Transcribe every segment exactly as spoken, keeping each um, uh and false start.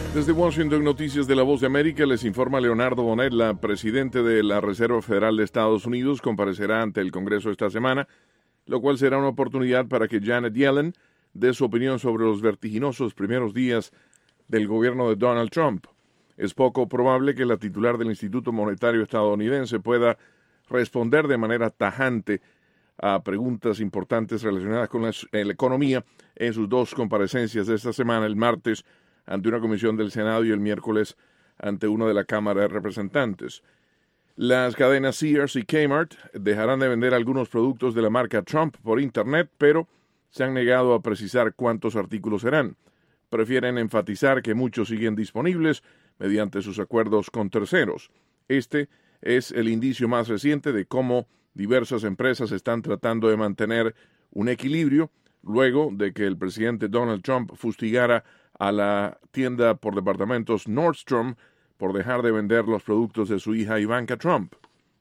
Desde Washington, Noticias de la Voz de América, les informa Leonardo Bonet. La presidenta de la Reserva Federal de Estados Unidos comparecerá ante el Congreso esta semana, lo cual será una oportunidad para que Janet Yellen dé su opinión sobre los vertiginosos primeros días del gobierno de Donald Trump. Es poco probable que la titular del Instituto Monetario estadounidense pueda responder de manera tajante a preguntas importantes relacionadas con la, la economía en sus dos comparecencias de esta semana, el martes ante una comisión del Senado y el miércoles ante una de la Cámara de Representantes. Las cadenas Sears y Kmart dejarán de vender algunos productos de la marca Trump por Internet, pero se han negado a precisar cuántos artículos serán. Prefieren enfatizar que muchos siguen disponibles mediante sus acuerdos con terceros. Este es el indicio más reciente de cómo diversas empresas están tratando de mantener un equilibrio luego de que el presidente Donald Trump fustigara a la tienda por departamentos Nordstrom por dejar de vender los productos de su hija Ivanka Trump.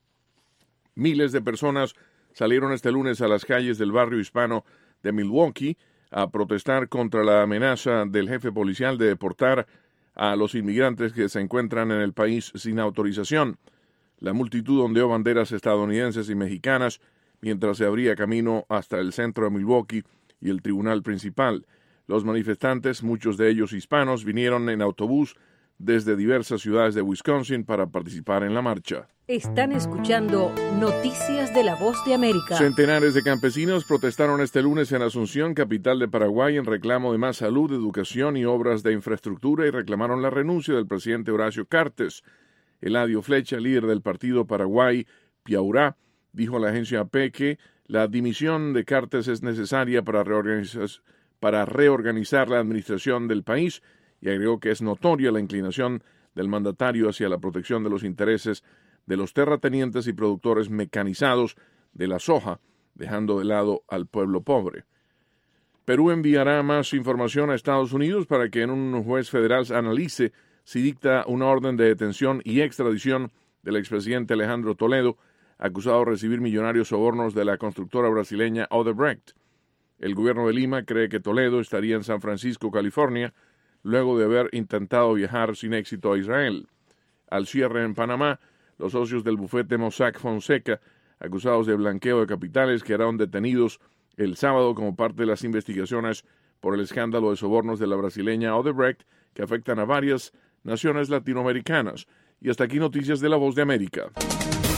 Miles de personas salieron este lunes a las calles del barrio hispano de Milwaukee a protestar contra la amenaza del jefe policial de deportar a los inmigrantes que se encuentran en el país sin autorización. La multitud ondeó banderas estadounidenses y mexicanas mientras se abría camino hasta el centro de Milwaukee y el tribunal principal. Los manifestantes, muchos de ellos hispanos, vinieron en autobús desde diversas ciudades de Wisconsin para participar en la marcha. Están escuchando Noticias de la Voz de América. Centenares de campesinos protestaron este lunes en Asunción, capital de Paraguay, en reclamo de más salud, educación y obras de infraestructura, y reclamaron la renuncia del presidente Horacio Cartes. Eladio Flecha, líder del partido Paraguay Piaurá, dijo a la agencia A P que la dimisión de Cartes es necesaria para reorganizar para reorganizar la administración del país, y agregó que es notoria la inclinación del mandatario hacia la protección de los intereses de los terratenientes y productores mecanizados de la soja, dejando de lado al pueblo pobre. Perú enviará más información a Estados Unidos para que un juez federal analice si dicta una orden de detención y extradición del expresidente Alejandro Toledo, acusado de recibir millonarios sobornos de la constructora brasileña Odebrecht. El gobierno de Lima cree que Toledo estaría en San Francisco, California, luego de haber intentado viajar sin éxito a Israel. Al cierre en Panamá, los socios del bufete Mossack Fonseca, acusados de blanqueo de capitales, quedaron detenidos el sábado como parte de las investigaciones por el escándalo de sobornos de la brasileña Odebrecht, que afectan a varias naciones latinoamericanas. Y hasta aquí Noticias de la Voz de América.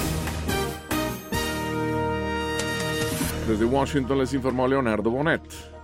Desde Washington les informó Leonardo Bonet.